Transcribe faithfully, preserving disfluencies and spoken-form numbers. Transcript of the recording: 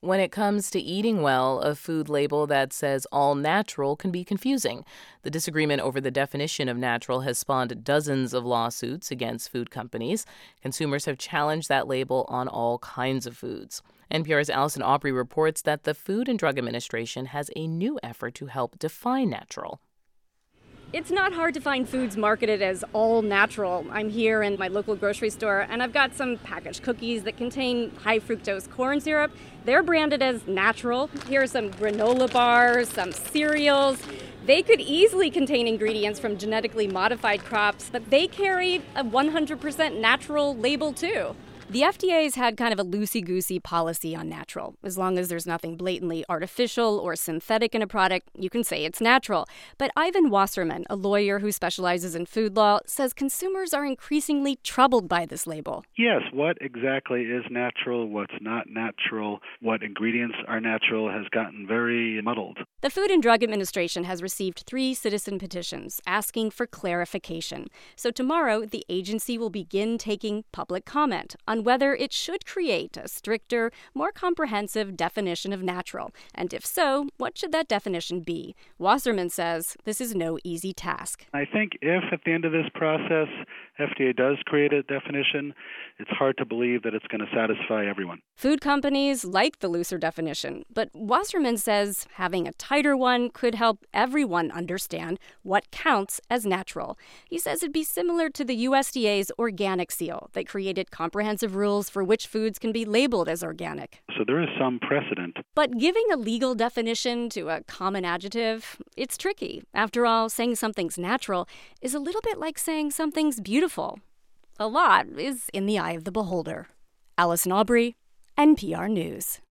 When it comes to eating well, a food label that says all natural can be confusing. The disagreement over the definition of natural has spawned dozens of lawsuits against food companies. Consumers have challenged that label on all kinds of foods. N P R's Allison Aubrey reports that the Food and Drug Administration has a new effort to help define natural. It's not hard to find foods marketed as all natural. I'm here in my local grocery store, and I've got some packaged cookies that contain high fructose corn syrup. They're branded as natural. Here are some granola bars, some cereals. They could easily contain ingredients from genetically modified crops, but they carry a one hundred percent natural label too. The F D A's had kind of a loosey-goosey policy on natural. As long as there's nothing blatantly artificial or synthetic in a product, you can say it's natural. But Ivan Wasserman, a lawyer who specializes in food law, says consumers are increasingly troubled by this label. Yes, what exactly is natural, what's not natural, what ingredients are natural has gotten very muddled. The Food and Drug Administration has received three citizen petitions asking for clarification. So tomorrow, the agency will begin taking public comment on whether it should create a stricter, more comprehensive definition of natural. And if so, what should that definition be? Wasserman says this is no easy task. I think if at the end of this process, F D A does create a definition, it's hard to believe that it's going to satisfy everyone. Food companies like the looser definition, but Wasserman says having a tighter one could help everyone understand what counts as natural. He says it'd be similar to the U S D A's organic seal that created comprehensive rules for which foods can be labeled as organic. So there is some precedent. But giving a legal definition to a common adjective, it's tricky. After all, saying something's natural is a little bit like saying something's beautiful. A lot is in the eye of the beholder. Allison Aubrey, N P R News.